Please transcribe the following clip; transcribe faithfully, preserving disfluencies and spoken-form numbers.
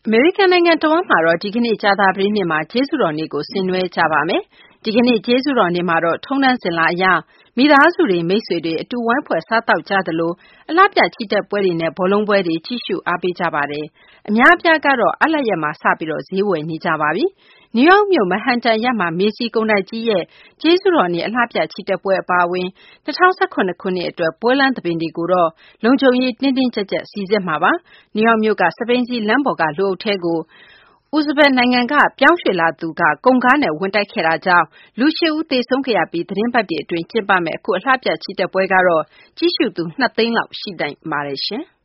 အမေရိကန်နိုင်ငံတဝန်းမှာတော့ဒီကနေ့ကြာသပတေးနေ့မှာကျေးဇူးတော်နေ့ကိုဆင်နွှဲကြပါမယ်။ဒီကနေ့ကျေးဇူးတော်နေ့မှာတော့ထုံးတမ်းစဉ်လာအရမိသားစုတွေမိတ်ဆွေတွေအတူဝိုင်းဖွဲ့စားသောက်ကြသလိုအလှပြချီတက်ပွဲတွေနဲ့ဘောလုံးပွဲတွေကြည့်ရှုအားပေးကြပါတယ်။အများအပြားကတော့အားလပ်ရက်မှာစပြီးတော့ဈေးဝယ်နေကြပါပြီ။နယူးယောက်မြို့မဟန်တန်ရပ်မှာမေစီကုန်တိုက်ကြီးရဲ့ကျေးဇူးတော်နေ့အလှပြချီတက်ပွဲအပါအဝင်၂၀၁၇ခုနှစ်အတွက်ပွဲလမ်းသဘင်တွေကိုတော့လုံခြုံရေးတင်းတင်းကြပ်ကြပ်စီစစ်မှာပါ။နယူးယောက်မြို့ကစပိန်စီလမ်းပေါ်ကလူအုပ်ထဲကိုဥဇဘက်နိုင်ငံကပြောင်းရွှေ့လာသူကကုန်ကားနဲ့ဝင်တိုက်ခဲ့တာကြောင့်လူ၈ဦးသေဆုံးခဲ့ရပြီးသတင်းပတ်တွေအတွင်းကျင်းပမယ့်အခုအလှပြချီတက်ပွဲကတော့ကြည့်ရှုသူ၂သိန်းလောက်ရှိနိုင်ပါတယ်ရှင်။